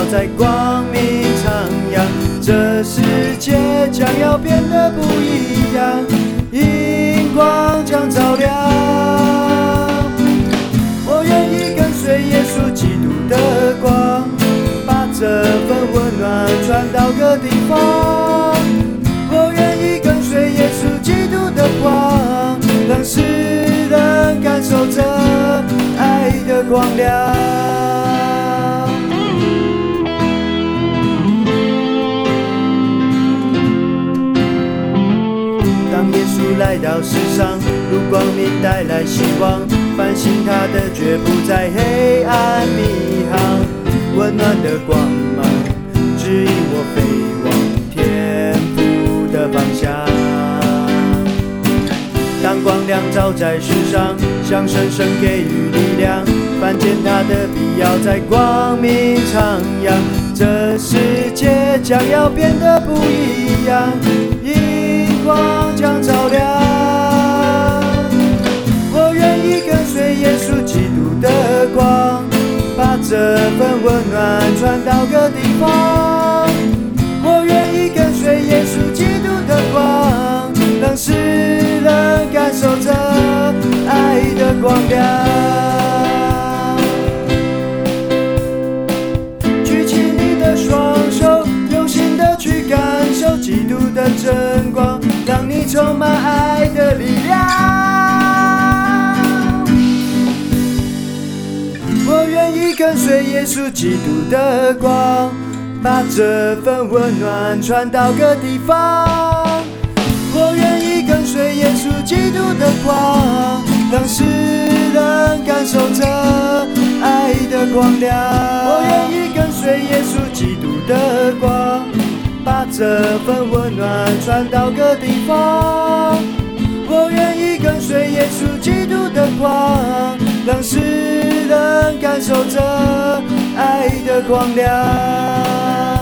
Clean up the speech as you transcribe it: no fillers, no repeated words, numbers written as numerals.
在光明徜徉。这世界将要变得不一样，荧光将照亮。我愿意跟随耶稣基督的光，把这份温暖传到各地方。我愿意跟随耶稣基督的光，让世人感受着爱的光亮。当耶稣来到世上，如光明带来希望，反省他的绝不在黑暗迷航，温暖的光芒指引我飞往天父的方向。当光亮照在世上，向神圣给予力量，凡见他的必要在光明徜徉。这世界将要变得不一样，荧光将照亮。我愿意跟随耶稣基督的光，把这份温暖传到各地方。我愿意跟随耶稣基督的光，让世人感受着爱的光亮。举起你的双手，用心的去感受基督的真光，让你充满爱的力量。我愿意跟随耶稣基督的光，把这份温暖传到各地方。我愿意跟随耶稣基督的光，让世人感受着爱的光亮。我愿意跟随耶稣基督的光，把这份温暖传到各地方。我愿意跟随耶稣基督的光，让世人感受着爱的光亮。